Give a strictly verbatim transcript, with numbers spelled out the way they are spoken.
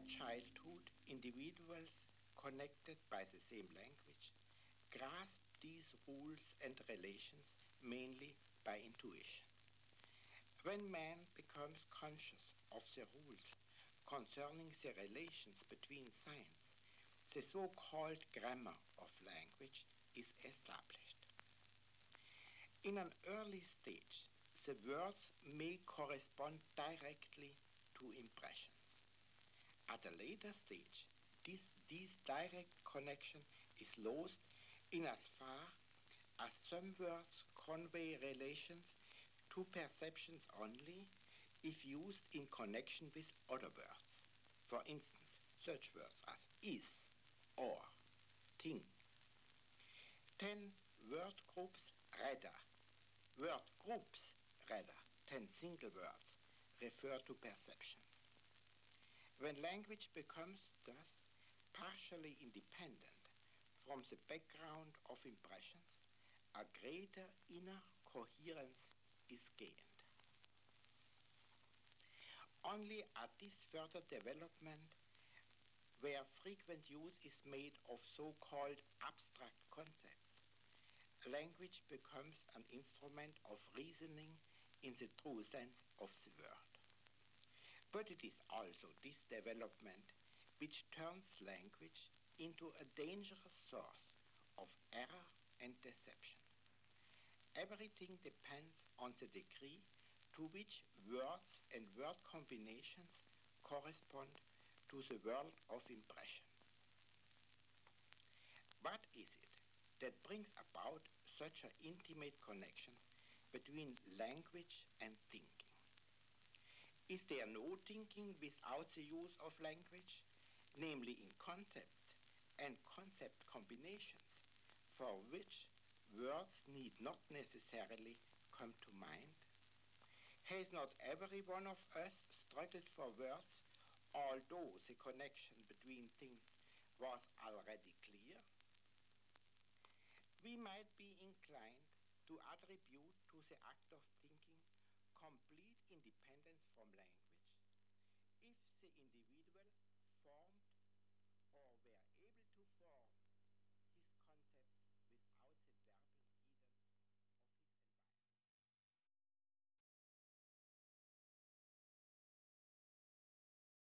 childhood, individuals connected by the same language grasp these rules and relations mainly by intuition. When man becomes conscious of the rules concerning the relations between signs, the so-called grammar of language is established. In an early stage, the words may correspond directly to impressions. At a later stage, this, this direct connection is lost in as far as some words convey relations to perceptions only if used in connection with other words. For instance, such words as is, or, think. Ten word groups rather, word groups rather, ten single words refer to perception. When language becomes thus partially independent from the background of impressions, a greater inner coherence is gained. Only at this further development, where frequent use is made of so-called abstract concepts, language becomes an instrument of reasoning in the true sense of the word. But it is also this development which turns language into a dangerous source of error and deception. Everything depends on the degree to which words and word combinations correspond to the world of impression. What is it that brings about such an intimate connection between language and thinking? Is there no thinking without the use of language, namely in concepts and concept combinations, for which words need not necessarily come to mind? Has not every one of us struggled for words, although the connection between things was already clear? We might be inclined to attribute to the act of thinking complete independence from language,